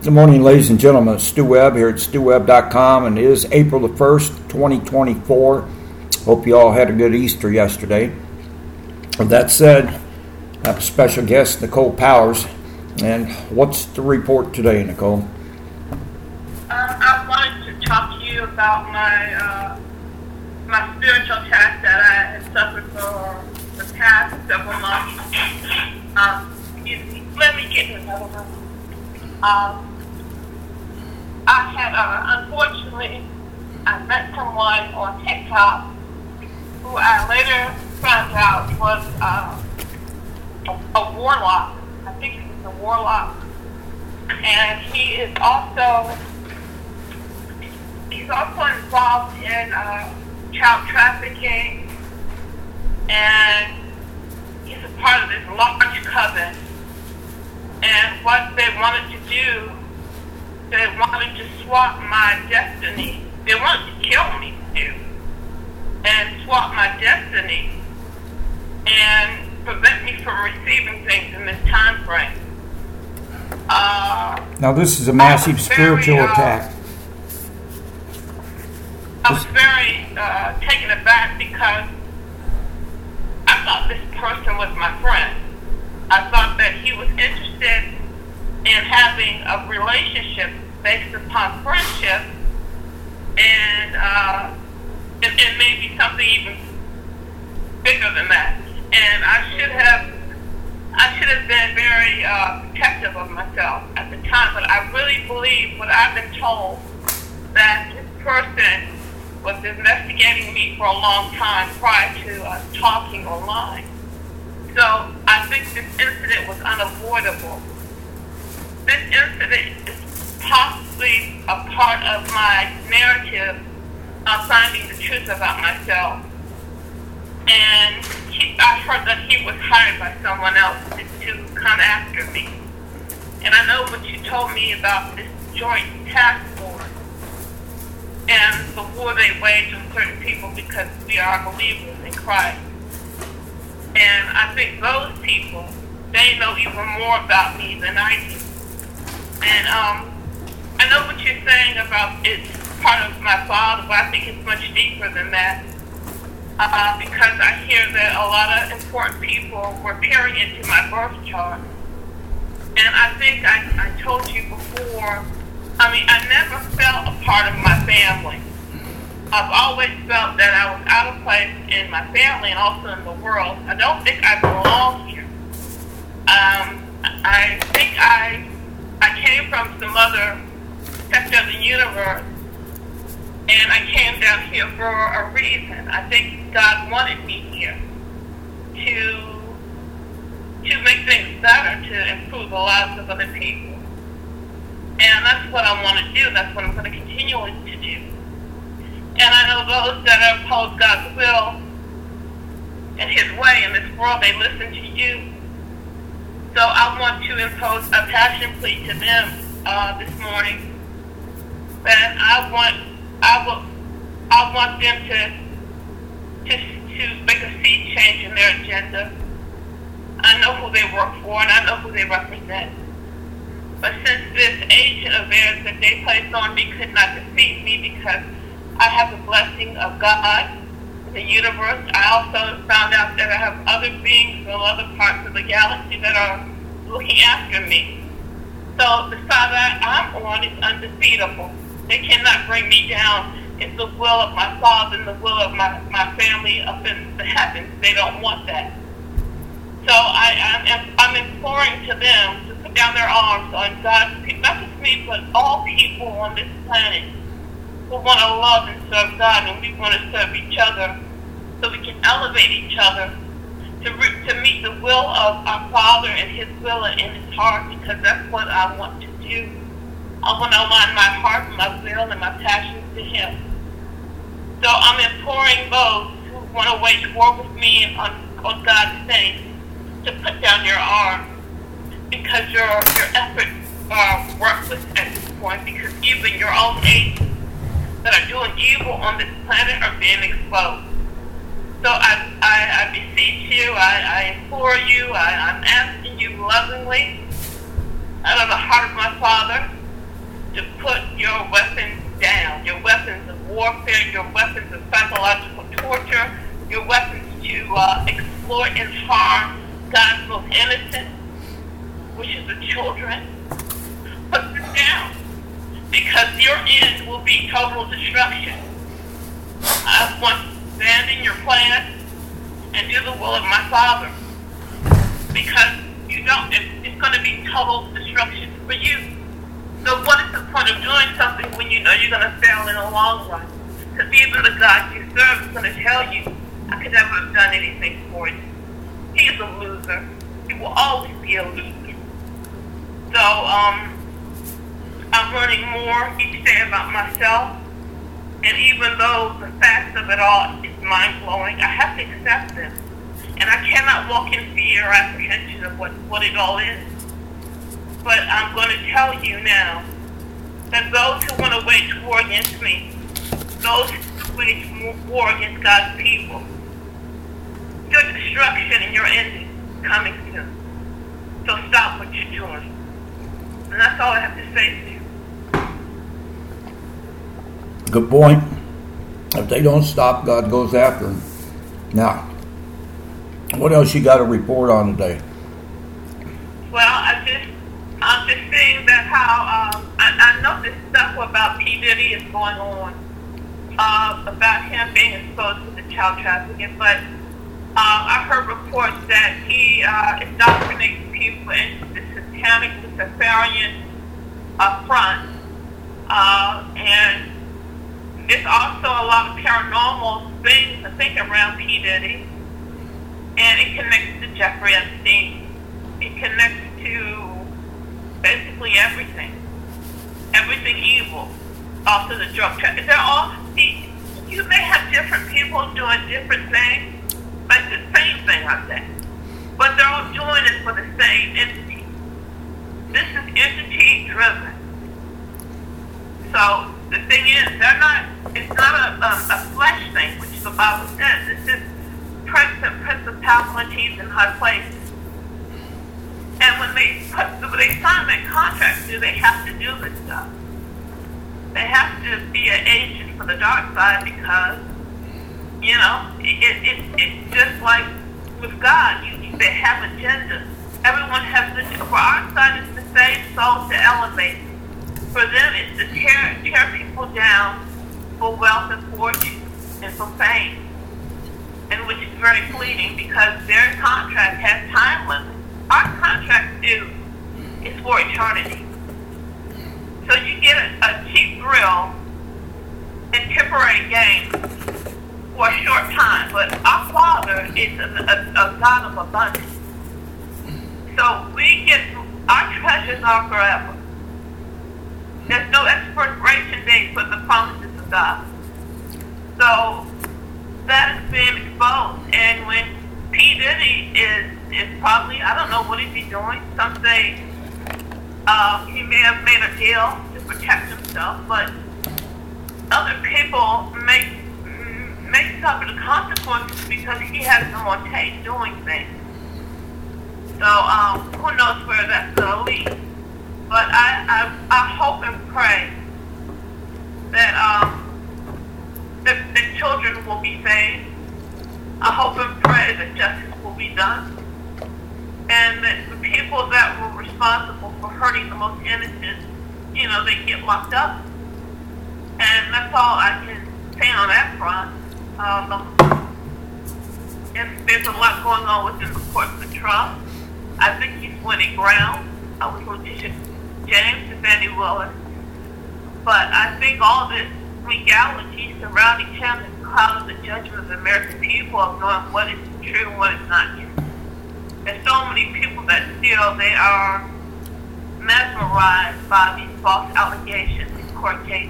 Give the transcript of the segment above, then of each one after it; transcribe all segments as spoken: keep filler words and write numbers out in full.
Good morning, ladies and gentlemen. It's Stu Webb here at stu webb dot com, and it is April the first, twenty twenty-four. Hope you all had a good Easter yesterday. With that said, I have a special guest, Nicole Powers. And what's the report today, Nicole? Um, I wanted to talk to you about my uh, my spiritual attack that I had suffered for the past several months. Um, excuse me. Let me get in another one. Um, I had, uh, unfortunately, I met someone on TikTok who I later found out was uh, a, a warlock. I think he was a warlock. And he is also, he's also involved in uh, child trafficking, and he's a part of this large coven. And what they wanted to do, they wanted to swap my destiny. They wanted to kill me too, and swap my destiny, and prevent me from receiving things in this time frame. Uh, now, this is a massive spiritual very, uh, attack. I was very uh, taken aback because I thought this person was my friend. I thought that he was interested in having a relationship based upon friendship, and uh, and, and maybe something even bigger than that. And I should have, I should have been very uh, protective of myself at the time. But I really believe what I've been told, that this person was investigating me for a long time prior to us talking online. So I think this incident was unavoidable. This incident is possibly a part of my narrative of finding the truth about myself. And he, I heard that he was hired by someone else to, to come after me. And I know what you told me about this joint task force and the war they wage on certain people because we are believers in Christ. And I think those people, they know even more about me than I do. And um, I know what you're saying about it's part of my father, but I think it's much deeper than that. Uh, because I hear that a lot of important people were peering into my birth chart. And I think I, I told you before, I mean, I never felt a part of my family. I've always felt that I was out of place in my family and also in the world. I don't think I belong here. Um, I think I I came from some other sector of the universe, and I came down here for a reason. I think God wanted me here to to make things better, to improve the lives of other people. And that's what I want to do. That's what I'm going to continue to do. And I know those that oppose God's will and His way in this world, they listen to you. So I want to impose a passion plea to them uh, this morning. That I want, I will, I want them to, to, to make a sea change in their agenda. I know who they work for, and I know who they represent. But since this agent of theirs that they placed on me could not defeat me because I have the blessing of God, the universe. I also found out that I have other beings from other parts of the galaxy that are looking after me. So the side that I'm on is undefeatable. They cannot bring me down. It's the will of my Father and the will of my, my family up in the heavens. They don't want that. So I, I'm, I'm imploring to them to put down their arms on God's people, not just me, but all people on this planet who want to love and serve God, and we want to serve each other so we can elevate each other to re- to meet the will of our Father and His will in His heart, because that's what I want to do. I want to align my heart and my will and my passions to Him. So I'm imploring those who want to wage war with me on, on God's name to put down your arms, because your your efforts are worthless at this point, because even your own agents that are doing evil on this planet are being exposed. So I, I, I beseech you, I, I implore you, I, I'm asking you lovingly, out of the heart of my Father, your weapons of psychological torture, your weapons to uh, exploit and harm God's most innocent, which is the children. Put this down, because your end will be total destruction. I want to stand in your plan and do the will of my Father, because you don't. It's, it's going to be total destruction for you. So what is the point of doing something when you know you're going to fail in the long run? Because even the God you serve is going to tell you, I could never have done anything for you. He is a loser. He will always be a loser. So um, I'm learning more each day about myself. And even though the facts of it all is mind-blowing, I have to accept them. And I cannot walk in fear or apprehension of what, what it all is. But I'm going to tell you now that those who want to wage war against me, those who wage war against God's people, your destruction and your ending is coming soon. So stop what you're doing. And that's all I have to say to you. Good point. If they don't stop, God goes after them. Now, what else you got to report on today? Well, I just, I'm just saying that how, um, I, I know this stuff about P. Diddy is going on, uh, about him being exposed to the child trafficking, but uh, I heard reports that he uh, indoctrinates people into the satanic Luciferian uh, front, uh, and there's also a lot of paranormal things, I think, around P. Diddy. And it connects to Jeffrey Epstein. It connects to basically everything. Everything evil. Also the drug trafficking. They're all, see, you may have different people doing different things, but it's the same thing, I say. But they're all doing it for the same entity. This is entity driven. So the thing is, they're not, it's not a, a, a flesh thing, which the Bible says. It's just prince and principalities in high places. And when they put, when they sign that contract, do they have to do this stuff? They have to be an agent for the dark side because, you know, it, it, it, it's just like with God. You, they have agendas. Everyone has an agenda. For our side, it's to save souls, to elevate. For them, it's to tear, tear people down for wealth and fortune and for fame. And which is very fleeting because their contract has time limits. Our contract do is for eternity. So you get a, a cheap thrill and temporary gain for a short time, but our Father is a, a, a God of abundance. So we get, our treasures are forever. There's no expiration date for the promises of God. So that is being exposed. And when P. Diddy is, is probably, I don't know what is he doing. Some say uh, he may have made a deal to protect himself, but other people may, may suffer the consequences because he has them on tape doing things. So um, who knows where that's going to lead. But I, I, I hope and pray that um, the, the children will be saved. I hope and pray that justice will be done. And that the people that were responsible for hurting the most innocent, you know, they get locked up. And that's all I can say on that front. Um, and there's a lot going on within the courts of Trump. I think he's winning ground. I was with Bishop James and Fannie Willis. But I think all this legality surrounding him is clouding the judgment of the American people of knowing what is true and what is not true. There's so many people that still they are mesmerized by these false allegations in court cases.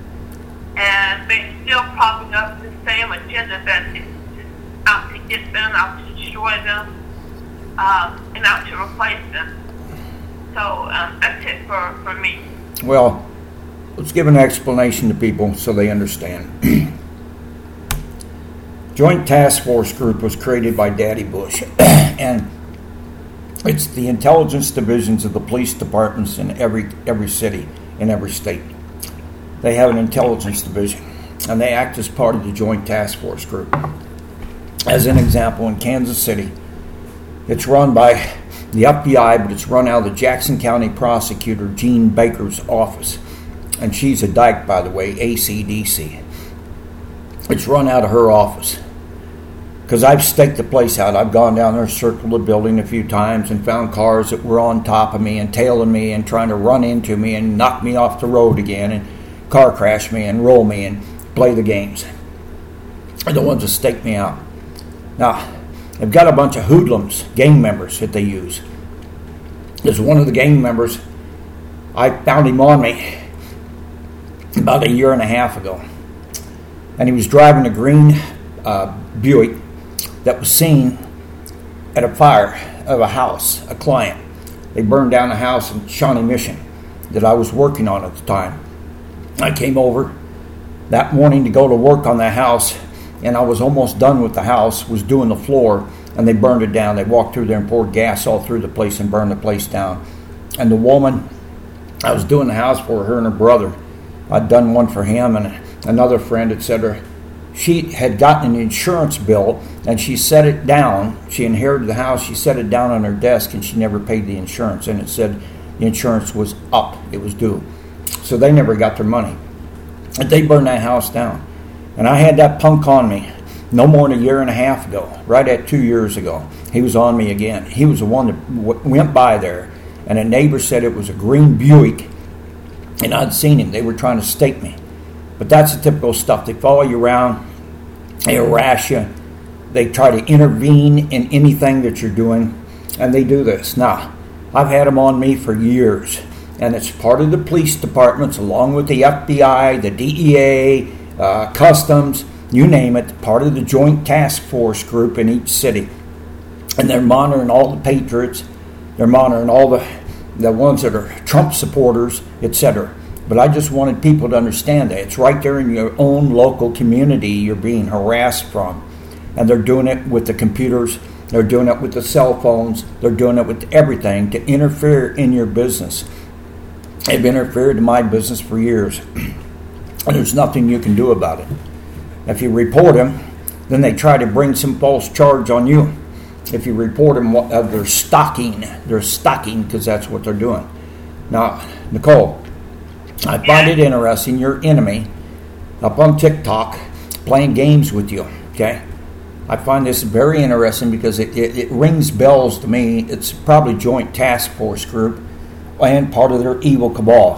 And they're still propping up the same agenda that is out to get them, out to destroy them, um, and out to replace them. So um, that's it for, for me. Well, let's give an explanation to people so they understand. Joint Task Force Group was created by Daddy Bush, and it's the intelligence divisions of the police departments in every every city, in every state. They have an intelligence division, and they act as part of the Joint Task Force Group. As an example, in Kansas City, it's run by the F B I, but it's run out of the Jackson County Prosecutor Jean Baker's office. And she's a dyke, by the way, A C D C. It's run out of her office. Because I've staked the place out. I've gone down there, circled the building a few times, and found cars that were on top of me and tailing me and trying to run into me and knock me off the road again and car crash me and roll me and play the games. They're the ones that stake me out. Now, they've got a bunch of hoodlums, gang members that they use. There's one of the gang members, I found him on me about a year and a half ago. And he was driving a green uh, Buick that was seen at a fire of a house, a client. They burned down a house in Shawnee Mission that I was working on at the time. I came over that morning to go to work on that house, and I was almost done with the house, was doing the floor, and they burned it down. They walked through there and poured gas all through the place and burned the place down. And the woman, I was doing the house for her and her brother. I'd done one for him and another friend, et cetera. She had gotten an insurance bill, and she set it down. She inherited the house. She set it down on her desk, and she never paid the insurance. And it said the insurance was up. It was due. So they never got their money. And they burned that house down. And I had that punk on me no more than a year and a half ago, right at two years ago. He was on me again. He was the one that w- went by there, and a neighbor said it was a green Buick, and I'd seen him. They were trying to stake me. But that's the typical stuff. They follow you around. They harass you. They try to intervene in anything that you're doing, and they do this. Now, I've had them on me for years, and it's part of the police departments, along with the F B I, the D E A, uh, Customs, you name it, part of the Joint Task Force Group in each city. And they're monitoring all the patriots. They're monitoring all the, the ones that are Trump supporters, et cetera. But I just wanted people to understand that. It's right there in your own local community you're being harassed from. And they're doing it with the computers. They're doing it with the cell phones. They're doing it with everything to interfere in your business. They've interfered in my business for years. And there's nothing you can do about it. If you report them, then they try to bring some false charge on you. If you report them, uh, they're stalking. They're stalking because that's what they're doing. Now, Nicole, I find it interesting, your enemy up on TikTok playing games with you, okay? I find this very interesting because it, it, it rings bells to me. It's probably Joint Task Force Group and part of their evil cabal.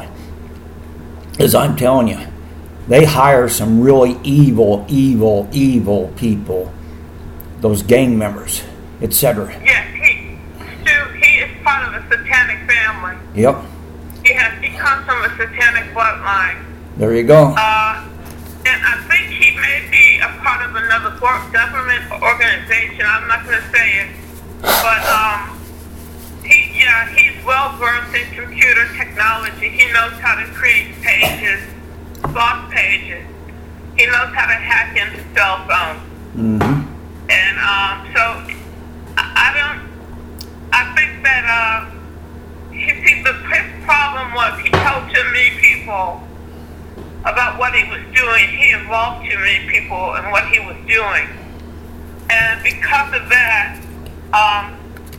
As I'm telling you, they hire some really evil, evil, evil people, those gang members, et cetera. Yes, he, Stu, he is part of a satanic family. Yep. He has, he comes from a satanic bloodline. There you go. Uh, and I think he may be a part of another government organization. I'm not going to say it, but um, he, yeah, he's well versed in computer technology. He knows how to create pages, boss pages. He knows how to hack into cell phones. Mm-hmm. And um, so I, I don't. I think that. Uh, You see, the his problem was he told too many people about what he was doing. He involved too many people in what he was doing. And because of that, um,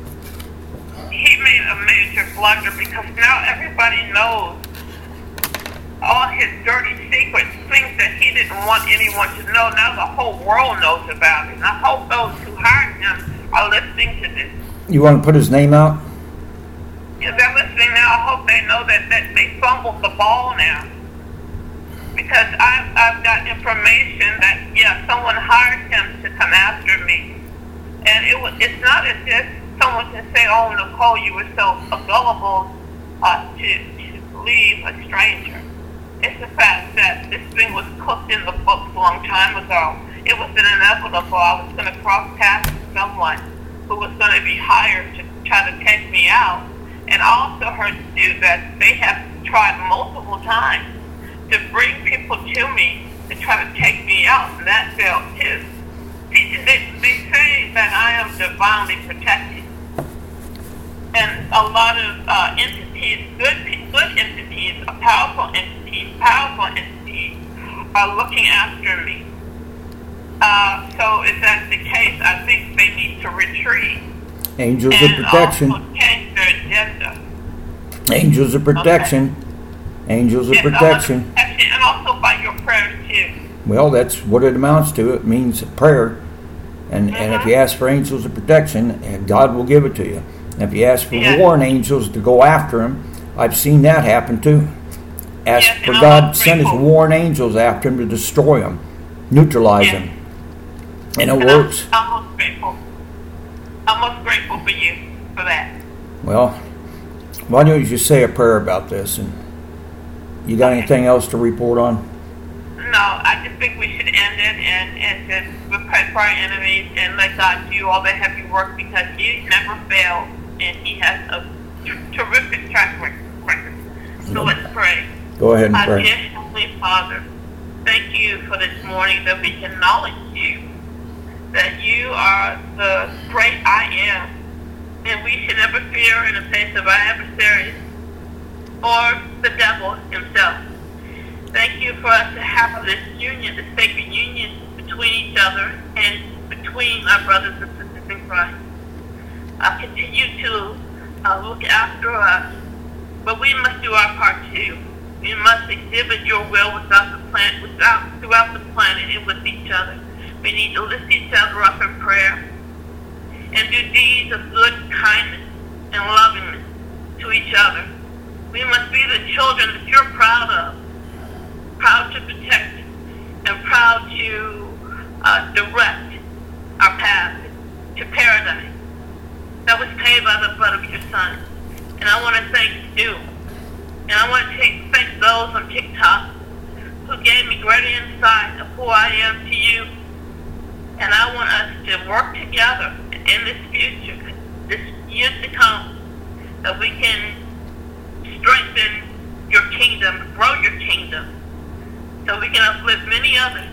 he made a major blunder because now everybody knows all his dirty secrets, things that he didn't want anyone to know. Now the whole world knows about it. And I hope those who hired him are listening to this. You want to put his name out? If they're listening now, I hope they know that, that they fumbled the ball now. Because I've, I've got information that, yeah, someone hired him to come after me. And it was, it's not as if someone can say, oh, Nicole, you were so gullible uh, to, to believe a stranger. It's the fact that this thing was cooked in the books a long time ago. It was inevitable. I was going to cross paths with someone who was going to be hired to try to take me out. And I also heard too that they have tried multiple times to bring people to me to try to take me out, and that failed too. They, they, they say that I am divinely protected, and a lot of uh, entities, good good entities, powerful entities, powerful entities, are looking after me. Uh, so if that's the case, I think they need to retreat. Angels and of protection. Also change their agenda. Angels of protection. Okay. Angels of yes, protection. And also by your prayers too. Well, that's what it amounts to. It means prayer. And mm-hmm. and if you ask for angels of protection, God will give it to you. And if you ask for yes. warring angels to go after him, I've seen that happen too. Ask yes, for God to send his warring angels after him to destroy him, neutralize yes. him. And it and works. I'm, I'm most grateful. I'm most grateful for you for that. Well, why don't you just say a prayer about this? And you got okay. anything else to report on? No, I just think we should end it and, and just pray for our enemies and let God do all the heavy work because he never fails and he has a terrific track record. So let's pray. Go ahead and pray. Dear Heavenly Father, thank you for this morning that we can acknowledge you, that you are the great I am, and we should never fear in the face of our adversaries or the devil himself. Thank you for us to have this union, this sacred union between each other and between our brothers and sisters in Christ. Uh, continue to uh, look after us, but we must do our part too. We must exhibit your will without the planet, without, throughout the planet and with each other. We need to lift each other up in prayer and do deeds of good kindness and lovingness to each other. We must be the children that you're proud of, proud to protect and proud to uh, direct our path to paradise that was paid by the blood of your Son. And I want to thank you. And I want to take, thank those on TikTok who gave me greater insight of who I am to you. And I want us to work together in this future, this years to come, that we can strengthen your kingdom, grow your kingdom, so we can uplift many others,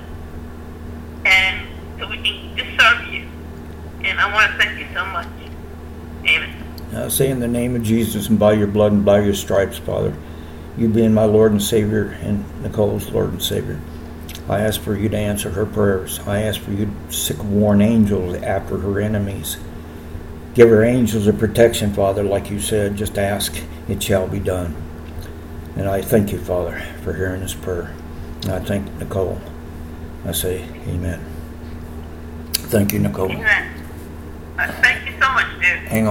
and so we can just serve you. And I want to thank you so much. Amen. I say in the name of Jesus and by your blood and by your stripes, Father, you being my Lord and Savior and Nicole's Lord and Savior, I ask for you to answer her prayers. I ask for you to sick warn angels after her enemies. Give her angels of protection, Father, like you said. Just ask, it shall be done. And I thank you, Father, for hearing this prayer. And I thank Nicole. I say amen. Thank you, Nicole. Amen. Uh, thank you so much, dude. Hang on.